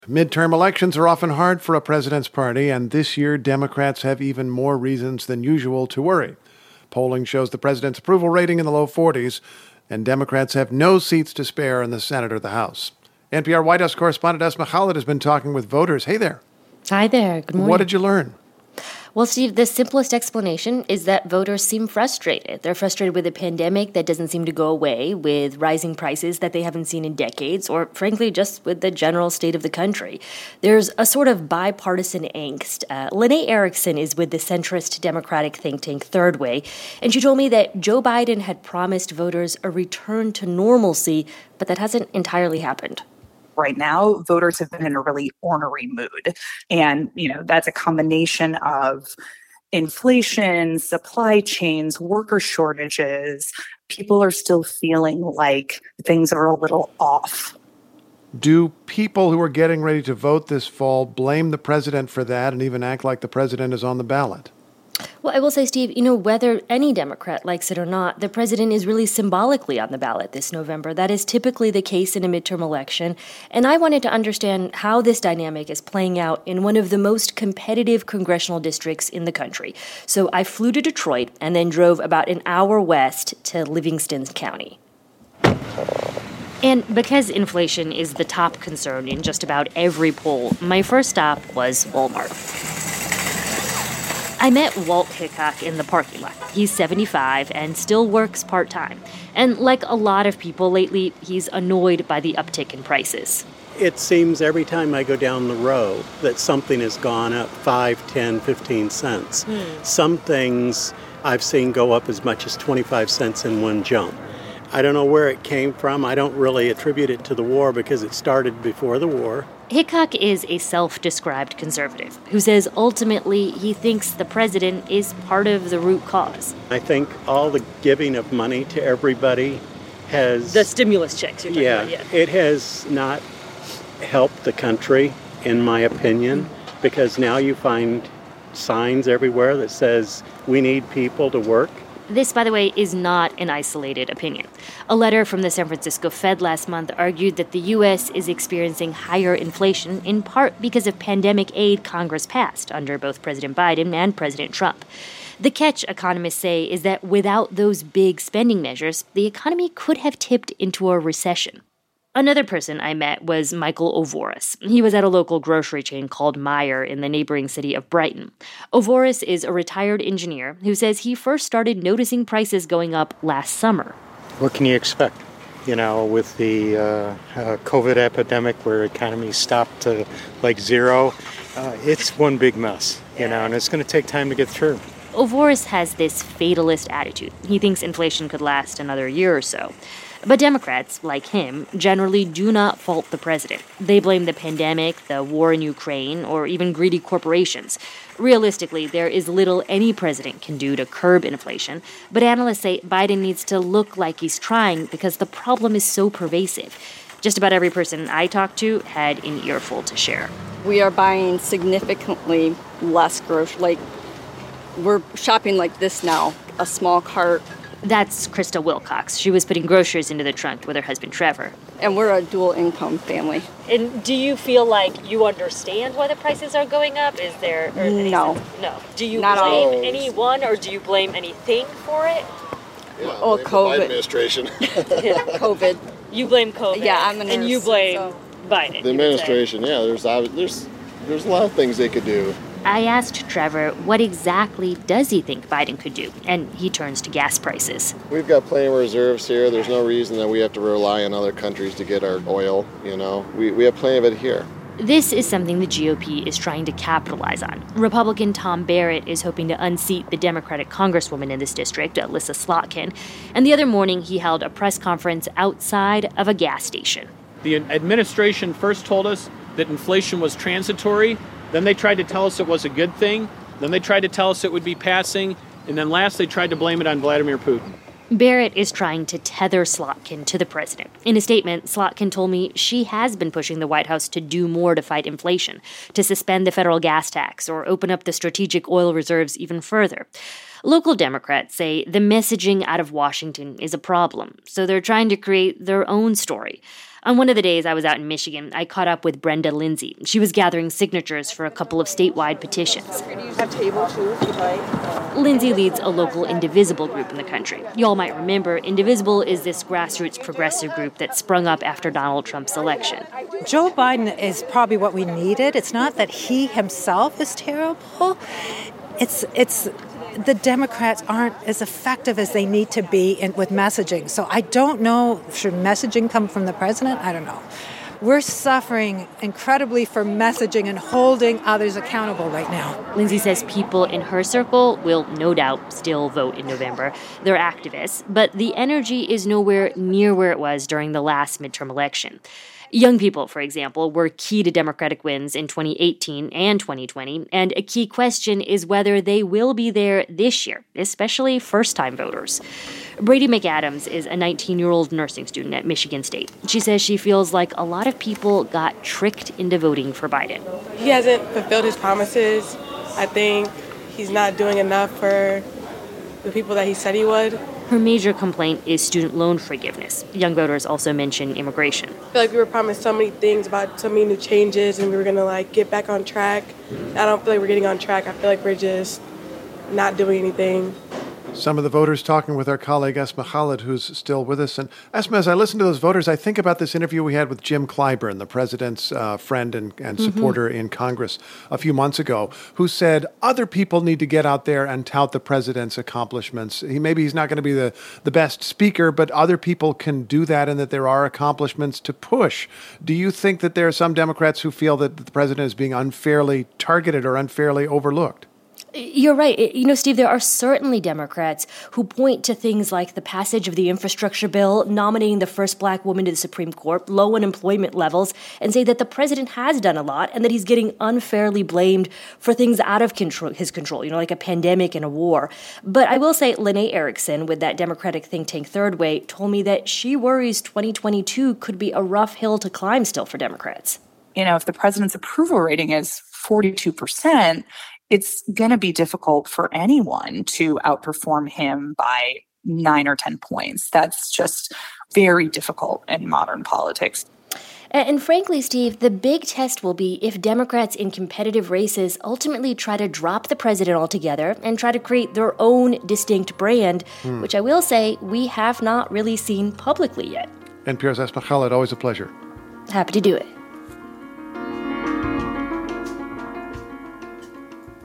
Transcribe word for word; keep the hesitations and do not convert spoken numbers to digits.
Midterm elections are often hard for a president's party, and this year Democrats have even more reasons than usual to worry. Polling shows the president's approval rating in the low forties, and Democrats have no seats to spare in the Senate or the House. N P R White House correspondent Esma Khalid has been talking with voters. Hey there. Hi there. Good morning. What did you learn? Well, Steve, the simplest explanation is that voters seem frustrated. They're frustrated with a pandemic that doesn't seem to go away, with rising prices that they haven't seen in decades, or frankly, just with the general state of the country. There's a sort of bipartisan angst. Uh, Lene Erickson is with the centrist Democratic think tank Third Way, and she told me that Joe Biden had promised voters a return to normalcy, but that hasn't entirely happened. Right now, voters have been in a really ornery mood. And, you know, that's a combination of inflation, supply chains, worker shortages. People are still feeling like things are a little off. Do people who are getting ready to vote this fall blame the president for that and even act like the president is on the ballot? Well, I will say, Steve, you know, whether any Democrat likes it or not, the president is really symbolically on the ballot this November. That is typically the case in a midterm election. And I wanted to understand how this dynamic is playing out in one of the most competitive congressional districts in the country. So I flew to Detroit and then drove about an hour west to Livingston County. And because inflation is the top concern in just about every poll, my first stop was Walmart. I met Walt Hickok in the parking lot. He's seventy-five and still works part-time. And like a lot of people lately, he's annoyed by the uptick in prices. It seems every time I go down the road that something has gone up five, ten, fifteen cents. Hmm. Some things I've seen go up as much as twenty-five cents in one jump. I don't know where it came from. I don't really attribute it to the war because it started before the war. Hickok is a self-described conservative who says ultimately he thinks the president is part of the root cause. I think all the giving of money to everybody has... The stimulus checks you're talking yeah, about, yeah. It has not helped the country, in my opinion, mm-hmm. because now you find signs everywhere that says we need people to work. This, by the way, is not an isolated opinion. A letter from the San Francisco Fed last month argued that the U S is experiencing higher inflation in part because of pandemic aid Congress passed under both President Biden and President Trump. The catch, economists say, is that without those big spending measures, the economy could have tipped into a recession. Another person I met was Michael Ovoris. He was at a local grocery chain called Meijer in the neighboring city of Brighton. Ovoris is a retired engineer who says he first started noticing prices going up last summer. What can you expect? You know, with the uh, uh, COVID epidemic where economies stopped to like zero, uh, it's one big mess, you know, and it's going to take time to get through. Ovoris has this fatalist attitude. He thinks inflation could last another year or so. But Democrats, like him, generally do not fault the president. They blame the pandemic, the war in Ukraine, or even greedy corporations. Realistically, there is little any president can do to curb inflation, but analysts say Biden needs to look like he's trying because the problem is so pervasive. Just about every person I talked to had an earful to share. We are buying significantly less groceries. Like, we're shopping like this now, a small cart. That's Krista Wilcox. She was putting groceries into the trunk with her husband, Trevor. And we're a dual-income family. And do you feel like you understand why the prices are going up? Is there... Or no. No. Do you Not blame always. anyone, or do you blame anything for it? Yeah, oh, COVID. The administration. yeah, COVID. You blame COVID. Yeah, I'm a nurse. And you blame so. Biden. The administration, yeah. There's, there's, there's a lot of things they could do. I asked Trevor what exactly does he think Biden could do, and he turns to gas prices. We've got plenty of reserves here. There's no reason that we have to rely on other countries to get our oil, you know. We, we have plenty of it here. This is something the G O P is trying to capitalize on. Republican Tom Barrett is hoping to unseat the Democratic congresswoman in this district, Lisa Slotkin, and the other morning he held a press conference outside of a gas station. The administration first told us that inflation was transitory. Then they tried to tell us it was a good thing. Then they tried to tell us it would be passing. And then last, they tried to blame it on Vladimir Putin. Barrett is trying to tether Slotkin to the president. In a statement, Slotkin told me she has been pushing the White House to do more to fight inflation, to suspend the federal gas tax or open up the strategic oil reserves even further. Local Democrats say the messaging out of Washington is a problem, so they're trying to create their own story. On one of the days I was out in Michigan, I caught up with Brenda Lindsay. She was gathering signatures for a couple of statewide petitions. Have table too, if you'd like. Lindsay leads a local Indivisible group in the country. You all might remember, Indivisible is this grassroots progressive group that sprung up after Donald Trump's election. Joe Biden is probably what we needed. It's not that he himself is terrible. It's it's the Democrats aren't as effective as they need to be in, with messaging. So I don't know, should messaging come from the president? I don't know. We're suffering incredibly for messaging and holding others accountable right now. Lindsay says people in her circle will no doubt still vote in November. They're activists, but the energy is nowhere near where it was during the last midterm election. Young people, for example, were key to Democratic wins in twenty eighteen and twenty twenty, and a key question is whether they will be there this year, especially first-time voters. Brady McAdams is a nineteen-year-old nursing student at Michigan State. She says she feels like a lot of people got tricked into voting for Biden. He hasn't fulfilled his promises. I think he's not doing enough for the people that he said he would. Her major complaint is student loan forgiveness. Young voters also mention immigration. I feel like we were promised so many things about so many new changes and we were going to like get back on track. I don't feel like we're getting on track. I feel like we're just not doing anything. Some of the voters talking with our colleague Esma Khalid, who's still with us. And Esma, as I listen to those voters, I think about this interview we had with Jim Clyburn, the president's uh, friend and, and mm-hmm. supporter in Congress a few months ago, who said other people need to get out there and tout the president's accomplishments. He maybe he's not going to be the, the best speaker, but other people can do that and that there are accomplishments to push. Do you think that there are some Democrats who feel that the president is being unfairly targeted or unfairly overlooked? You're right. You know, Steve, there are certainly Democrats who point to things like the passage of the infrastructure bill, nominating the first black woman to the Supreme Court, low unemployment levels, and say that the president has done a lot and that he's getting unfairly blamed for things out of control, his control, you know, like a pandemic and a war. But I will say Lene Erickson with that Democratic think tank Third Way told me that she worries twenty twenty-two could be a rough hill to climb still for Democrats. You know, if the president's approval rating is forty-two percent, it's going to be difficult for anyone to outperform him by nine or ten points. That's just very difficult in modern politics. And frankly, Steve, the big test will be if Democrats in competitive races ultimately try to drop the president altogether and try to create their own distinct brand, hmm. which I will say we have not really seen publicly yet. N P R's Esma Khalid, always a pleasure. Happy to do it.